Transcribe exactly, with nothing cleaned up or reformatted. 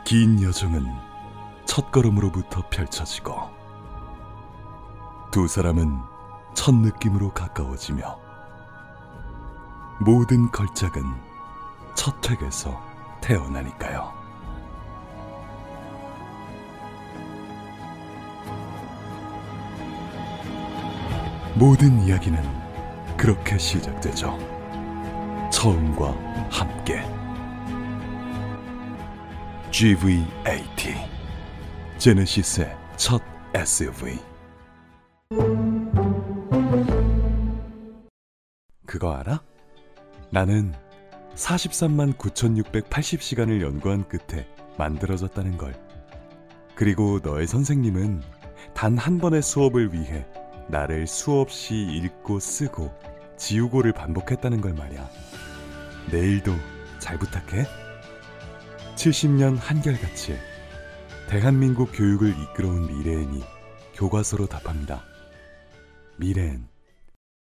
긴 여정은 첫걸음으로부터 펼쳐지고 두 사람은 첫 느낌으로 가까워지며 모든 걸작은 첫 획에서 태어나니까요. 모든 이야기는 그렇게 시작되죠. 처음과 함께. 지브이에이티 제네시스의 첫 에스유브이. 그거 알아? 나는 사십삼만 구천육백팔십 시간을 연구한 끝에 만들어졌다는 걸. 그리고 너의 선생님은 단 한 번의 수업을 위해 나를 수없이 읽고 쓰고 지우고를 반복했다는 걸 말이야. 내일도 잘 부탁해. 칠십 년 한결같이 대한민국 교육을 이끌어온 미래엔이 교과서로 답합니다. 미래엔.